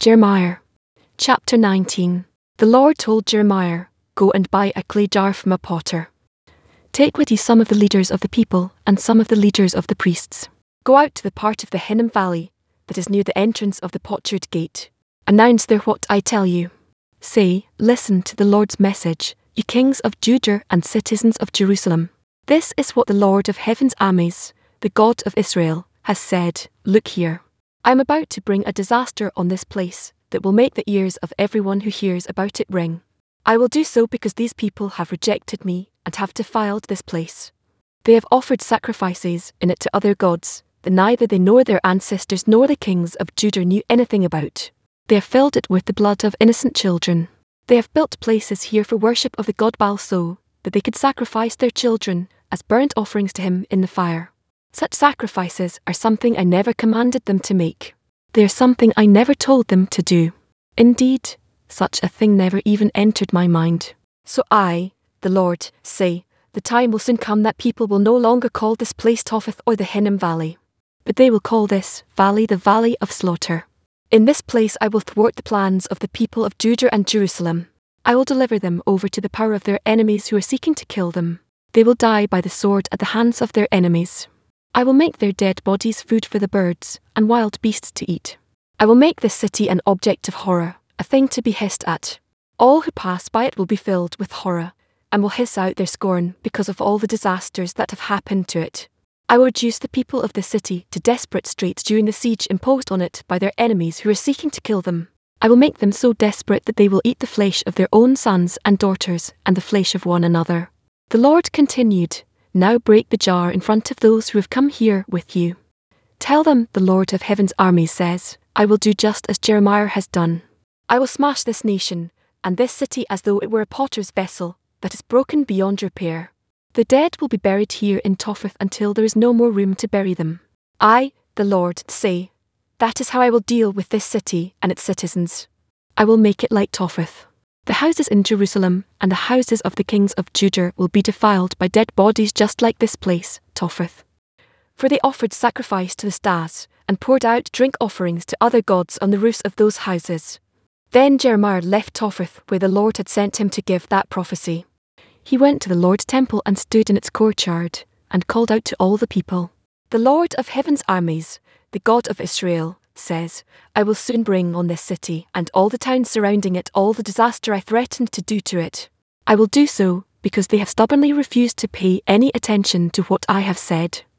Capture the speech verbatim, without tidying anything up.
Jeremiah. Chapter nineteen. The Lord told Jeremiah, "Go and buy a clay jar from a potter. Take with you some of the leaders of the people and some of the leaders of the priests. Go out to the part of the Hinnom Valley that is near the entrance of the potsherd gate. Announce there what I tell you. Say, listen to the Lord's message, you kings of Judah and citizens of Jerusalem. This is what the Lord of heaven's armies, the God of Israel, has said. Look here. I am about to bring a disaster on this place that will make the ears of everyone who hears about it ring. I will do so because these people have rejected me and have defiled this place. They have offered sacrifices in it to other gods that neither they nor their ancestors nor the kings of Judah knew anything about. They have filled it with the blood of innocent children. They have built places here for worship of the god Baal so that they could sacrifice their children as burnt offerings to him in the fire. Such sacrifices are something I never commanded them to make. They are something I never told them to do. Indeed, such a thing never even entered my mind. So I, the Lord, say, the time will soon come that people will no longer call this place Topheth or the Hinnom Valley, but they will call this valley the Valley of Slaughter. In this place I will thwart the plans of the people of Judah and Jerusalem. I will deliver them over to the power of their enemies who are seeking to kill them. They will die by the sword at the hands of their enemies. I will make their dead bodies food for the birds and wild beasts to eat. I will make this city an object of horror, a thing to be hissed at. All who pass by it will be filled with horror, and will hiss out their scorn because of all the disasters that have happened to it. I will reduce the people of the city to desperate straits during the siege imposed on it by their enemies who are seeking to kill them. I will make them so desperate that they will eat the flesh of their own sons and daughters and the flesh of one another." The Lord continued, "Now break the jar in front of those who have come here with you. Tell them the Lord of heaven's armies says, I will do just as Jeremiah has done. I will smash this nation and this city as though it were a potter's vessel that is broken beyond repair. The dead will be buried here in Topheth until there is no more room to bury them. I, the Lord, say, that is how I will deal with this city and its citizens. I will make it like Topheth. The houses in Jerusalem and the houses of the kings of Judah will be defiled by dead bodies just like this place, Topheth. For they offered sacrifice to the stars and poured out drink offerings to other gods on the roofs of those houses." Then Jeremiah left Topheth where the Lord had sent him to give that prophecy. He went to the Lord's temple and stood in its courtyard and called out to all the people. "The Lord of heaven's armies, the God of Israel, says, I will soon bring on this city and all the towns surrounding it all the disaster I threatened to do to it. I will do so because they have stubbornly refused to pay any attention to what I have said.